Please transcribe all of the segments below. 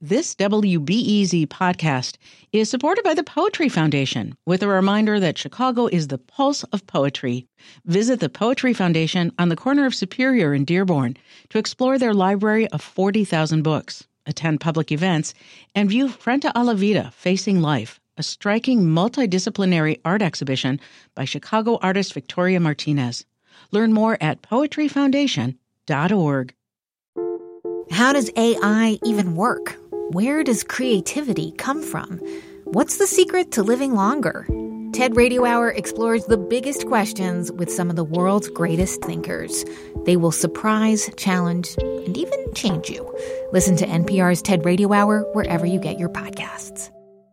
This WBEZ podcast is supported by the Poetry Foundation, with a reminder that Chicago is the pulse of poetry. Visit the Poetry Foundation on the corner of Superior and Dearborn to explore their library of 40,000 books, attend public events, and view Frente a la Vida, Facing Life, a striking multidisciplinary art exhibition by Chicago artist Victoria Martinez. Learn more at poetryfoundation.org. How does AI even work? Where does creativity come from? What's the secret to living longer? TED Radio Hour explores the biggest questions with some of the world's greatest thinkers. They will surprise, challenge, and even change you. Listen to NPR's TED Radio Hour wherever you get your podcasts.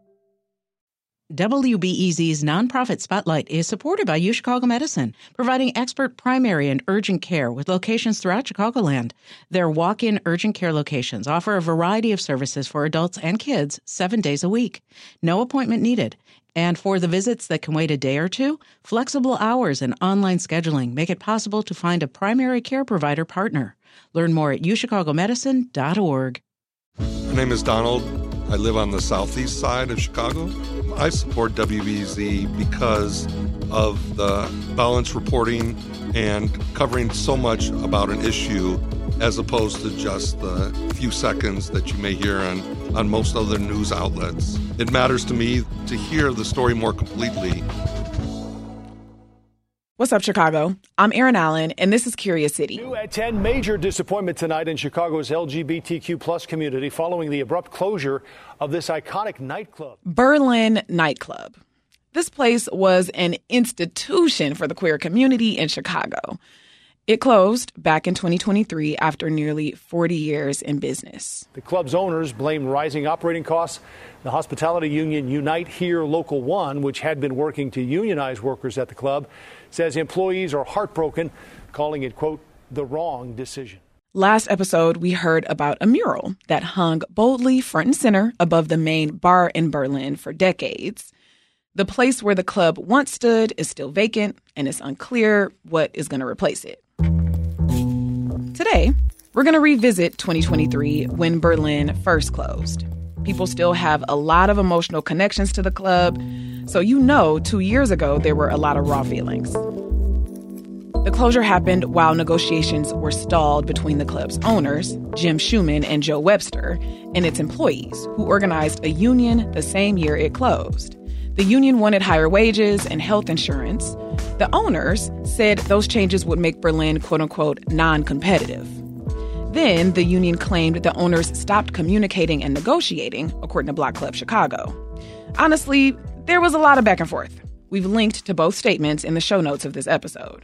WBEZ's nonprofit Spotlight is supported by UChicago Medicine, providing expert primary and urgent care with locations throughout Chicagoland. Their walk-in urgent care locations offer a variety of services for adults and kids 7 days a week. No appointment needed. And for the visits that can wait a day or two, flexible hours and online scheduling make it possible to find a primary care provider partner. Learn more at uChicagoMedicine.org. My name is Donald. I live on the southeast side of Chicago. I support WBEZ because of the balanced reporting and covering so much about an issue as opposed to just the few seconds that you may hear on most other news outlets. It matters to me to hear the story more completely. What's up, Chicago? I'm Erin Allen, and this is Curious City. New at 10, major disappointment tonight in Chicago's LGBTQ plus community following the abrupt closure of this iconic nightclub. Berlin Nightclub. This place was an institution for the queer community in Chicago. It closed back in 2023 after nearly 40 years in business. The club's owners blame rising operating costs. The hospitality union Unite Here Local 1, which had been working to unionize workers at the club, says employees are heartbroken, calling it, quote, the wrong decision. Last episode, we heard about a mural that hung boldly front and center above the main bar in Berlin for decades. The place where the club once stood is still vacant, and it's unclear what is going to replace it. Today, we're going to revisit 2023 when Berlin first closed. People still have a lot of emotional connections to the club, so 2 years ago there were a lot of raw feelings. The closure happened while negotiations were stalled between the club's owners, Jim Schumann and Joe Webster, and its employees, who organized a union the same year it closed. The union wanted higher wages and health insurance. The owners said those changes would make Berlin, quote-unquote, non-competitive. Then the union claimed the owners stopped communicating and negotiating, according to Block Club Chicago. Honestly, there was a lot of back and forth. We've linked to both statements in the show notes of this episode.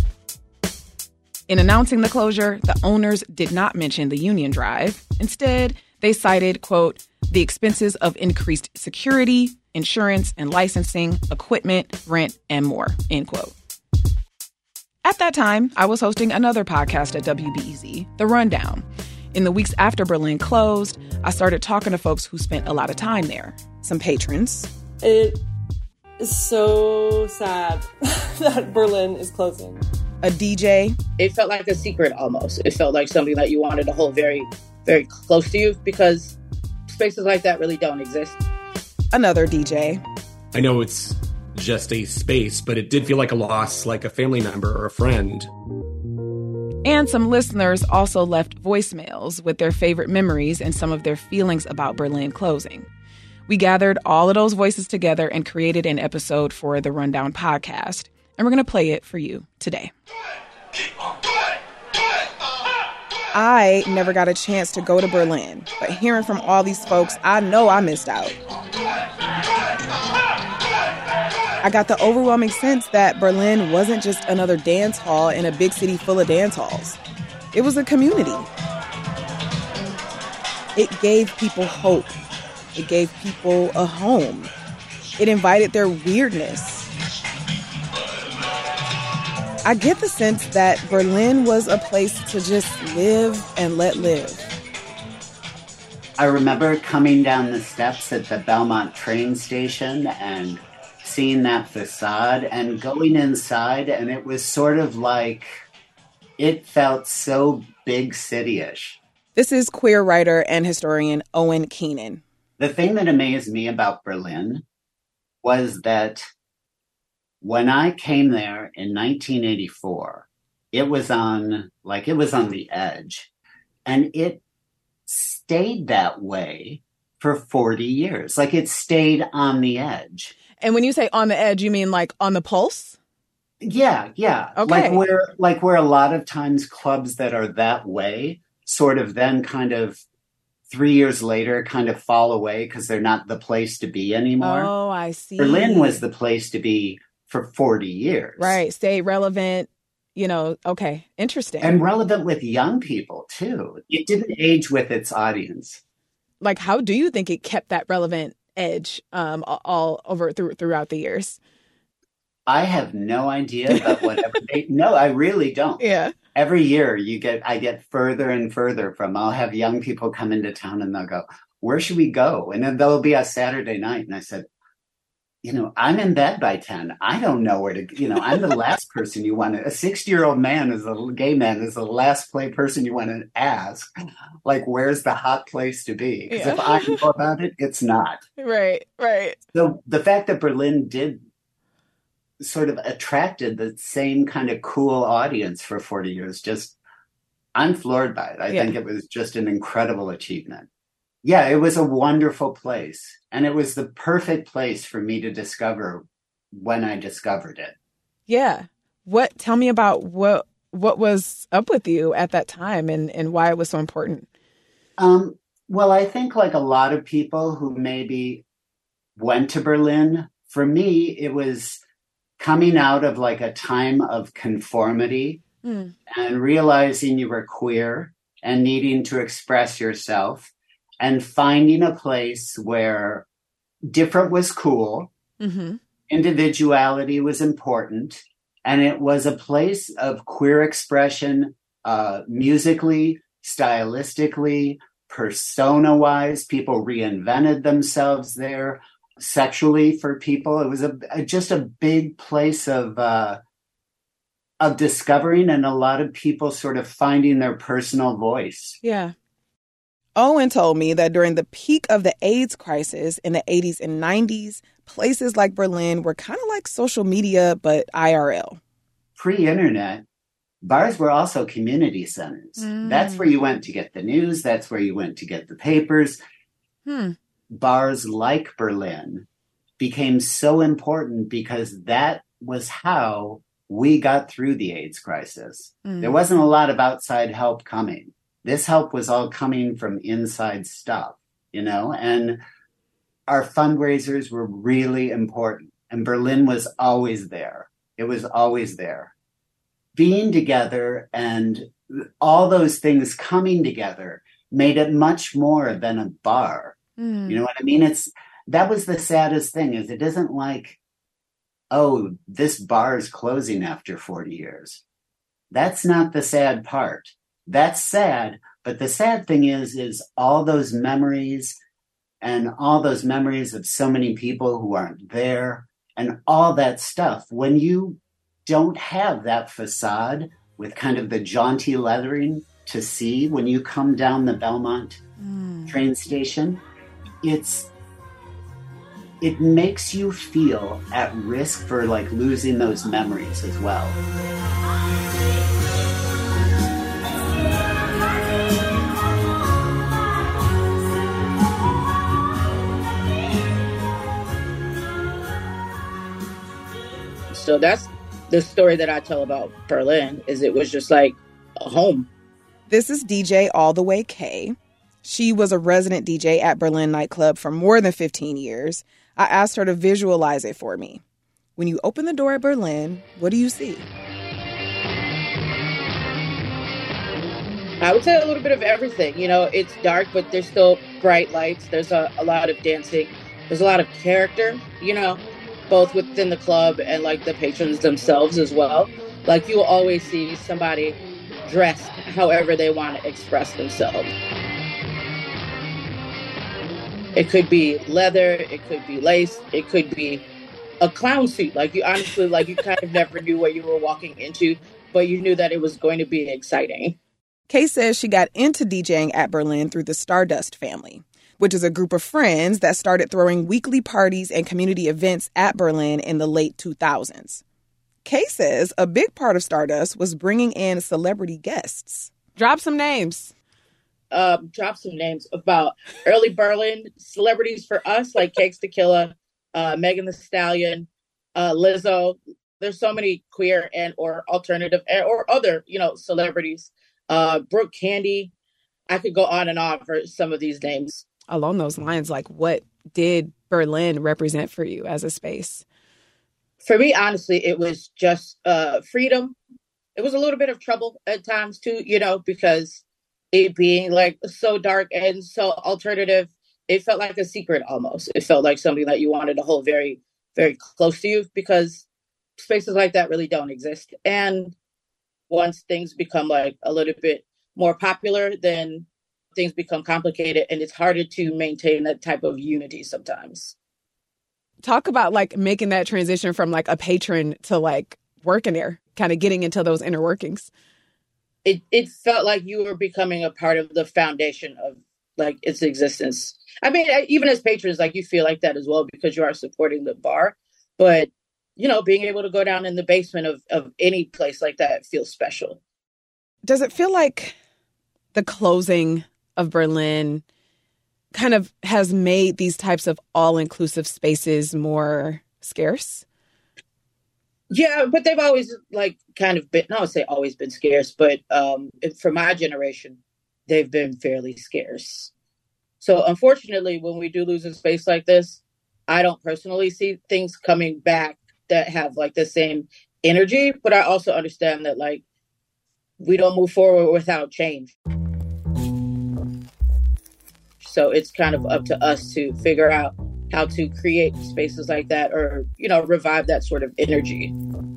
In announcing the closure, the owners did not mention the union drive. Instead, they cited, quote, the expenses of increased security, insurance and licensing, equipment, rent, and more, end quote. At that time, I was hosting another podcast at WBEZ, The Rundown. In the weeks after Berlin closed, I started talking to folks who spent a lot of time there. Some patrons. It is so sad that Berlin is closing. A DJ. It felt like a secret almost. It felt like something that you wanted to hold very, very close to you because spaces like that really don't exist. Another DJ. I know it's just a space, but it did feel like a loss, like a family member or a friend. And some listeners also left voicemails with their favorite memories and some of their feelings about Berlin closing. We gathered all of those voices together and created an episode for the Rundown podcast. And we're going to play it for you today. I never got a chance to go to Berlin, but hearing from all these folks, I know I missed out. I got the overwhelming sense that Berlin wasn't just another dance hall in a big city full of dance halls. It was a community. It gave people hope. It gave people a home. It invited their weirdness. I get the sense that Berlin was a place to just live and let live. I remember coming down the steps at the Belmont train station and seeing that facade and going inside, and it was sort of like, it felt so big city-ish. This is queer writer and historian Owen Keenan. The thing that amazed me about Berlin was that when I came there in 1984, it was on the edge, and it stayed that way for 40 years. Like, it stayed on the edge. And when you say on the edge, you mean like on the pulse? Yeah. Okay. Like where a lot of times clubs that are that way sort of then kind of 3 years later kind of fall away because they're not the place to be anymore. Oh, I see. Berlin was the place to be for 40 years. Right. Stay relevant, okay. Interesting. And relevant with young people, too. It didn't age with its audience. Like, how do you think it kept that relevant edge all over throughout the years? I have no idea, but whatever no, I really don't. Yeah. Every year I get further and further from, I'll have young people come into town and they'll go, where should we go? And then there'll be a Saturday night. And I said, I'm in bed by 10. I don't know where to, I'm the last person you want to, a 60-year-old man gay man is the last person you want to ask, like, where's the hot place to be? Because if I know about it, it's not. Right. So the fact that Berlin did sort of attracted the same kind of cool audience for 40 years, I'm floored by it. I think it was just an incredible achievement. Yeah, it was a wonderful place. And it was the perfect place for me to discover when I discovered it. Yeah. Tell me about what was up with you at that time and why it was so important. Well, I think like a lot of people who maybe went to Berlin, for me, it was coming out of like a time of conformity and realizing you were queer and needing to express yourself and finding a place where different was cool, individuality was important, and it was a place of queer expression, musically, stylistically, persona-wise. People reinvented themselves there. Sexually for people, it was just a big place of discovering, and a lot of people sort of finding their personal voice. Yeah. Owen told me that during the peak of the AIDS crisis in the 80s and 90s, places like Berlin were kind of like social media, but IRL. Pre-internet, bars were also community centers. That's where you went to get the news. That's where you went to get the papers. Bars like Berlin became so important because that was how we got through the AIDS crisis. There wasn't a lot of outside help coming. This help was all coming from inside stuff, and our fundraisers were really important. And Berlin was always there. It was always there. Being together and all those things coming together made it much more than a bar. You know what I mean? That was the saddest thing, is it isn't like, oh, this bar is closing after 40 years. That's not the sad part. That's sad. But the sad thing is all those memories and all those memories of so many people who aren't there and all that stuff. When you don't have that facade with kind of the jaunty lettering to see when you come down the Belmont train station, it makes you feel at risk for like losing those memories as well. So that's the story that I tell about Berlin, is it was just like a home. This is DJ All the Way K. She was a resident DJ at Berlin nightclub for more than 15 years. I asked her to visualize it for me. When you open the door at Berlin, what do you see? I would say a little bit of everything. It's dark, but there's still bright lights. There's a lot of dancing. There's a lot of character, both within the club and like the patrons themselves as well. Like, you will always see somebody dressed however they want to express themselves. It could be leather, it could be lace, it could be a clown suit. Like, you honestly, you kind of never knew what you were walking into, but you knew that it was going to be exciting. Kay says she got into DJing at Berlin through the Stardust family, which is a group of friends that started throwing weekly parties and community events at Berlin in the late 2000s. Kay says a big part of Stardust was bringing in celebrity guests. Drop some names. Drop some names about early Berlin celebrities for us, like Cakes the Killer, Megan Thee Stallion, Lizzo. There's so many queer and or alternative or other, celebrities. Brooke Candy. I could go on and on for some of these names. Along those lines, like, what did Berlin represent for you as a space? For me, honestly, it was just freedom. It was a little bit of trouble at times too, because it being like so dark and so alternative, it felt like a secret almost. It felt like something that you wanted to hold very, very close to you, because spaces like that really don't exist. And once things become like a little bit more popular, then things become complicated and it's harder to maintain that type of unity sometimes. Talk about like making that transition from like a patron to like working there, kind of getting into those inner workings. It felt like you were becoming a part of the foundation of like its existence. I mean, even as patrons, like you feel like that as well because you are supporting the bar. But, being able to go down in the basement of any place like that feels special. Does it feel like the closing of Berlin kind of has made these types of all-inclusive spaces more scarce? Yeah, but they've always kind of been, I would say always been scarce, but for my generation, they've been fairly scarce. So unfortunately, when we do lose a space like this, I don't personally see things coming back that have like the same energy, but I also understand that like we don't move forward without change. So it's kind of up to us to figure out how to create spaces like that or, revive that sort of energy.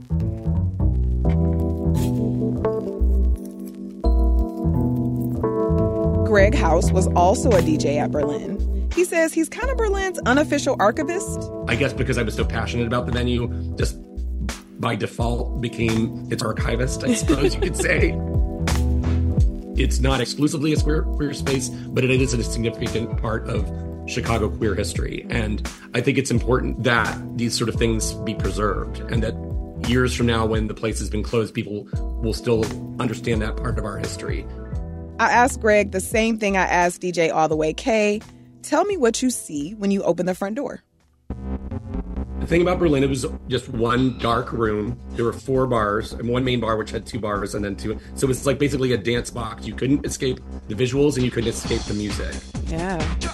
Greg House was also a DJ at Berlin. He says he's kind of Berlin's unofficial archivist. I guess because I was so passionate about the venue, just by default became its archivist, I suppose you could say. It's not exclusively a queer space, but it is a significant part of Chicago queer history. And I think it's important that these sort of things be preserved and that years from now, when the place has been closed, people will still understand that part of our history. I asked Greg the same thing I asked DJ All the Way K. Tell me what you see when you open the front door. The thing about Berlin, it was just one dark room. There were 4 bars and one main bar, which had 2 bars and then 2. So it was like basically a dance box. You couldn't escape the visuals and you couldn't escape the music. Yeah.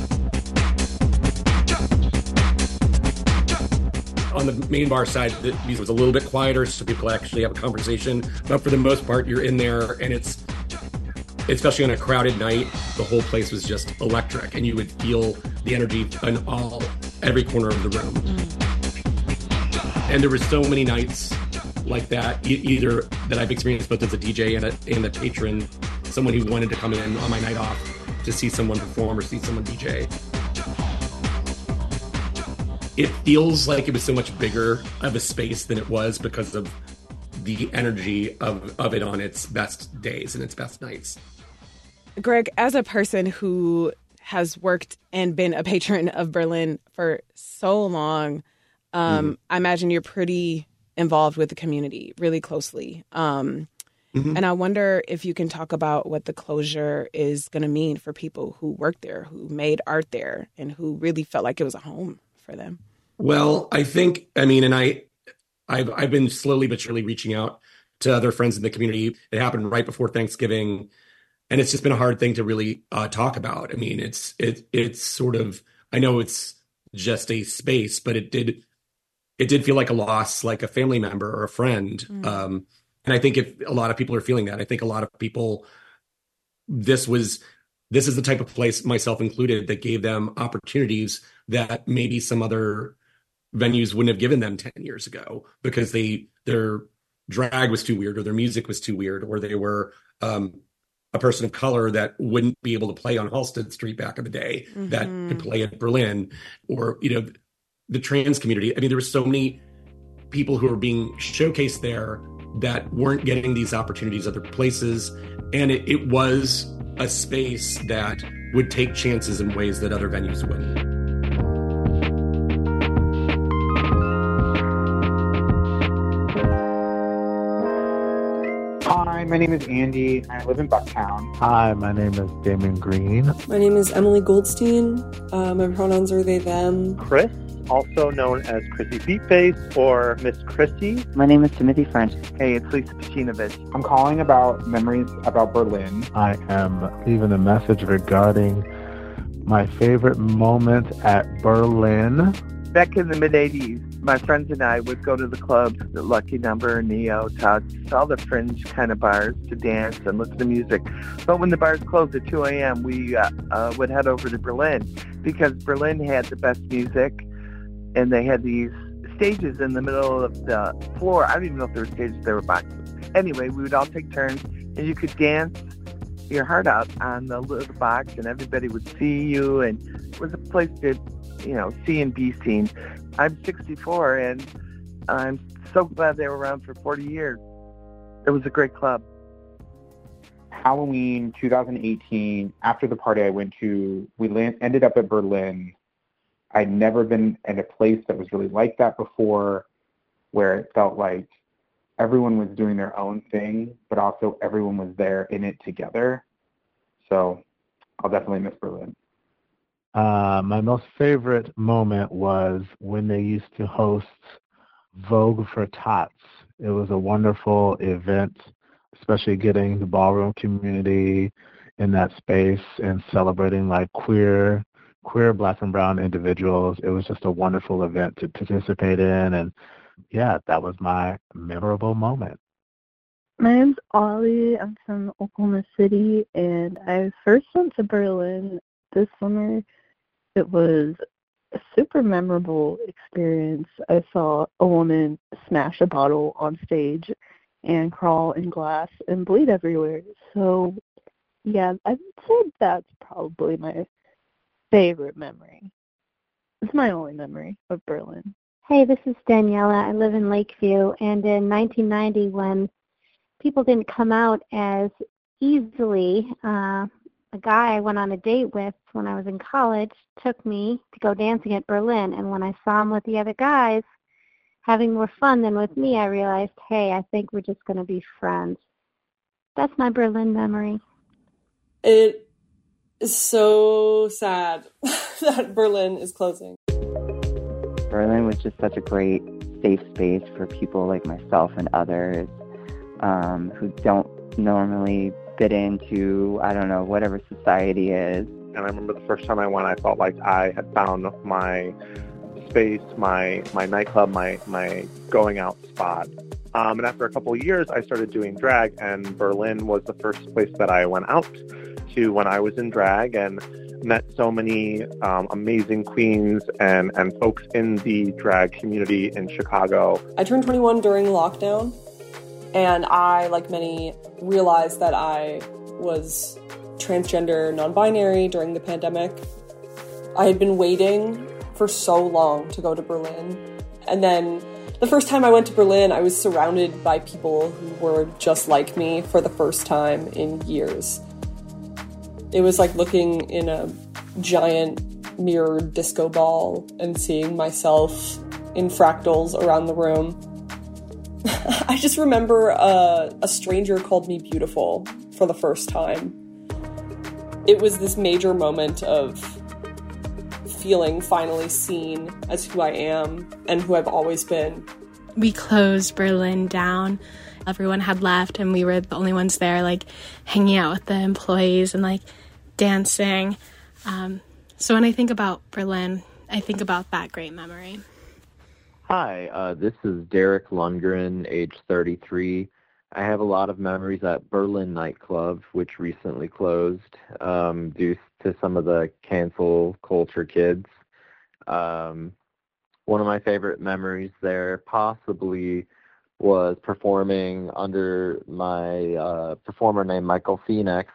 On the main bar side, the music was a little bit quieter, so people actually have a conversation. But for the most part, you're in there, and it's, especially on a crowded night, the whole place was just electric, and you would feel the energy in every corner of the room. And there were so many nights like that, either that I've experienced both as a DJ and a patron, someone who wanted to come in on my night off to see someone perform or see someone DJ. It feels like it was so much bigger of a space than it was because of the energy of it on its best days and its best nights. Greg, as a person who has worked and been a patron of Berlin for so long, I imagine you're pretty involved with the community really closely. And I wonder if you can talk about what the closure is going to mean for people who worked there, who made art there, and who really felt like it was a home for them. Well, I've been slowly but surely reaching out to other friends in the community. It happened right before Thanksgiving, and it's just been a hard thing to really talk about. I mean, it's sort of, I know it's just a space, but it did feel like a loss, like a family member or a friend. And I think if a lot of people are feeling that, I think a lot of people, this is the type of place, myself included, that gave them opportunities that maybe some other venues wouldn't have given them 10 years ago because their drag was too weird or their music was too weird, or they were a person of color that wouldn't be able to play on Halsted Street back in the day that could play at Berlin, or, the trans community. I mean, there were so many people who were being showcased there that weren't getting these opportunities other places. And it was a space that would take chances in ways that other venues wouldn't. Hi, my name is Andy. I live in Bucktown. Hi, my name is Damon Green. My name is Emily Goldstein. My pronouns are they, them. Chris, also known as Chrissy Feetface or Miss Chrissy. My name is Timothy French. Hey, it's Lisa Pacinovich. I'm calling about memories about Berlin. I am leaving a message regarding my favorite moment at Berlin. Back in the mid-'80s, my friends and I would go to the clubs, the Lucky Number, Neo, Tuts, all the fringe kind of bars to dance and listen to music. But when the bars closed at 2 a.m., we would head over to Berlin because Berlin had the best music, and they had these stages in the middle of the floor. I don't even know if there were stages, there were boxes. Anyway, we would all take turns, and you could dance your heart out on the little box, and everybody would see you, and it was a place to see and be seen. I'm 64, and I'm so glad they were around for 40 years. It was a great club. Halloween 2018, after the party I went to, we ended up at Berlin. I'd never been at a place that was really like that before, where it felt like everyone was doing their own thing, but also everyone was there in it together. So I'll definitely miss Berlin. My most favorite moment was when they used to host Vogue for Tots. It was a wonderful event, especially getting the ballroom community in that space and celebrating like queer Black and brown individuals. It was just a wonderful event to participate in, and yeah, that was my memorable moment. My name's Ollie. I'm from Oklahoma City, and I first went to Berlin this summer. It was a super memorable experience. I saw a woman smash a bottle on stage and crawl in glass and bleed everywhere. So, yeah, I'd say that's probably my favorite memory. It's my only memory of Berlin. Hey, this is Daniela. I live in Lakeview, and in 1990, when people didn't come out as easily, a guy I went on a date with when I was in college took me to go dancing at Berlin, and when I saw him with the other guys having more fun than with me, I realized, hey, I think we're just going to be friends. That's my Berlin memory. It is so sad that Berlin is closing. Berlin was just such a great safe space for people like myself and others who don't normally fit into, I don't know, whatever society is. And I remember the first time I went, I felt like I had found my space, my nightclub, my going out spot. And after a couple of years, I started doing drag, and Berlin was the first place that I went out to when I was in drag, and met so many amazing queens and folks in the drag community in Chicago. I turned 21 during lockdown, and I, like many, realized that I was transgender, non-binary during the pandemic. I had been waiting for so long to go to Berlin. And then the first time I went to Berlin, I was surrounded by people who were just like me for the first time in years. It was like looking in a giant mirrored disco ball and seeing myself in fractals around the room. I just remember a stranger called me beautiful for the first time. It was this major moment of feeling finally seen as who I am and who I've always been. We closed Berlin down. Everyone had left, and we were the only ones there, like, hanging out with the employees and, like, dancing. So when I think about Berlin, I think about that great memory. Hi, this is Derek Lundgren, age 33. I have a lot of memories at Berlin nightclub, which recently closed due to some of the cancel culture kids. One of my favorite memories there possibly was performing under my performer named Michael Phoenix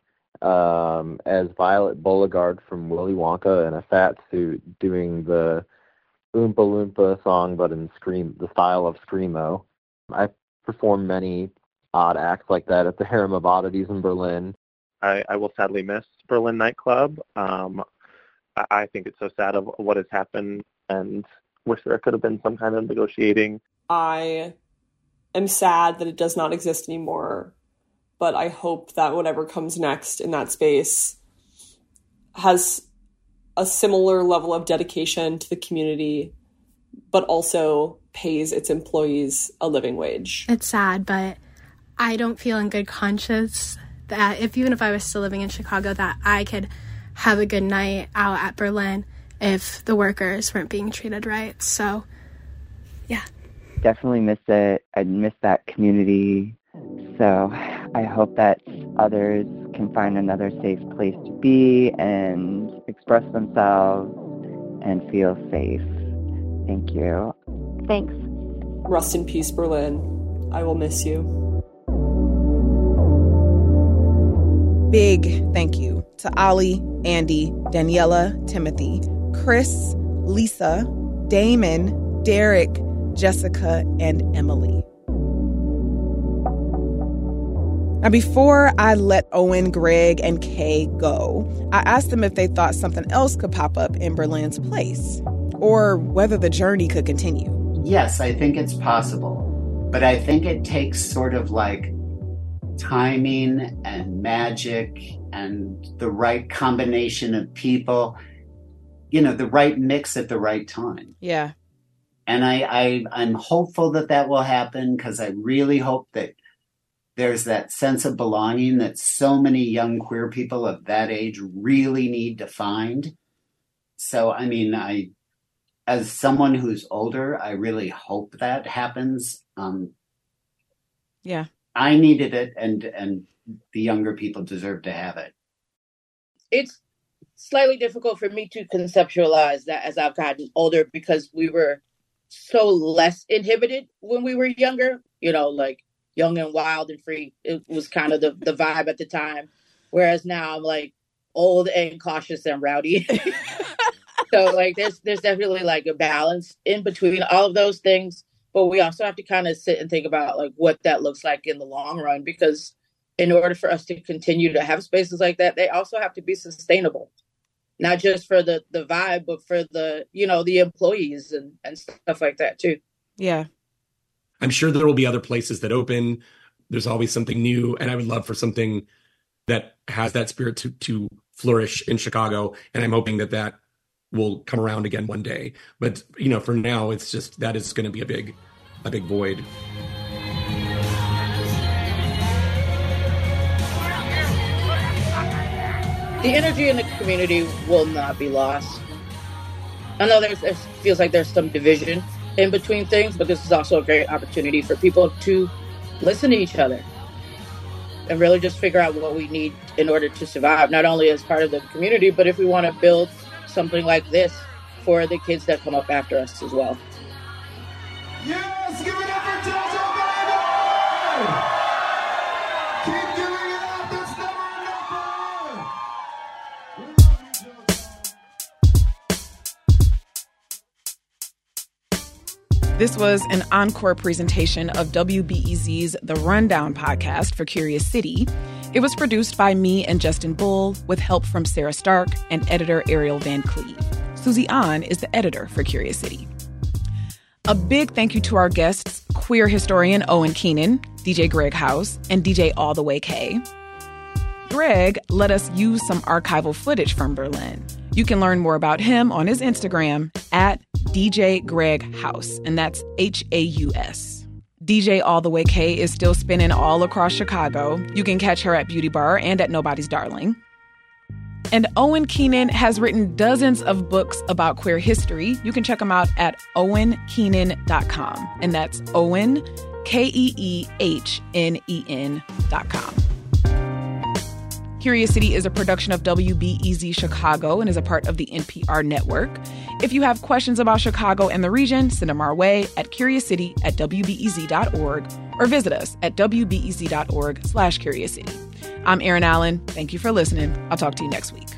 as Violet Beauregard from Willy Wonka in a fat suit doing the Oompa Loompa song, but in the style of Screamo. I performed many odd acts like that at the Harem of Oddities in Berlin. I will sadly miss Berlin nightclub. I think it's so sad of what has happened, and wish there could have been some kind of negotiating. I am sad that it does not exist anymore, but I hope that whatever comes next in that space has a similar level of dedication to the community, but also pays its employees a living wage. It's sad, but I don't feel in good conscience that even if I was still living in Chicago, that I could have a good night out at Berlin if the workers weren't being treated right. So, yeah. Definitely miss it. I miss that community. So I hope that others can find another safe place to be and express themselves and feel safe. Thank you. Thanks. Rest in peace, Berlin. I will miss you. Big thank you to Ollie, Andy, Daniela, Timothy, Chris, Lisa, Damon, Derek, Jessica, and Emily. Now, before I let Owen, Greg, and Kay go, I asked them if they thought something else could pop up in Berlin's place, or whether the journey could continue. Yes, I think it's possible. But I think it takes sort of like timing and magic and the right combination of people, the right mix at the right time. Yeah. And I'm hopeful that will happen, because I really hope that there's that sense of belonging that so many young queer people of that age really need to find. So, as someone who's older, I really hope that happens. Yeah. I needed it, and the younger people deserve to have it. It's slightly difficult for me to conceptualize that as I've gotten older, because we were so less inhibited when we were younger, like young and wild and free. It was kind of the vibe at the time. Whereas now I'm like old and cautious and rowdy. So like there's definitely like a balance in between all of those things. But we also have to kind of sit and think about like what that looks like in the long run, because in order for us to continue to have spaces like that, they also have to be sustainable, not just for the vibe, but for the employees and stuff like that too. Yeah. I'm sure there will be other places that open. There's always something new. And I would love for something that has that spirit to flourish in Chicago. And I'm hoping that will come around again one day. But, for now, it's just, that is going to be a big void. The energy in the community will not be lost. I know there feels like there's some division in between things, but this is also a great opportunity for people to listen to each other and really just figure out what we need in order to survive, not only as part of the community, but if we want to build something like this for the kids that come up after us as well. Yes, give it up for JoJo Baby! Keep giving it up, it's never enough. This was an encore presentation of WBEZ's The Rundown podcast for Curious City. It was produced by me and Justin Bull with help from Sarah Stark and editor Ariel Van Cleve. Susie Ahn is the editor for Curious City. A big thank you to our guests, queer historian Owen Keenan, DJ Greg House, and DJ All the Way K. Greg let us use some archival footage from Berlin. You can learn more about him on his Instagram at DJ Greg House, and that's Haus. DJ All the Way K is still spinning all across Chicago. You can catch her at Beauty Bar and at Nobody's Darling. And Owen Keenan has written dozens of books about queer history. You can check them out at owenkeenan.com. And that's Owen, KEEHNEN.com. Curious City is a production of WBEZ Chicago and is a part of the NPR network. If you have questions about Chicago and the region, send them our way at curiouscity@wbez.org or visit us at wbez.org/curiouscity. I'm Erin Allen. Thank you for listening. I'll talk to you next week.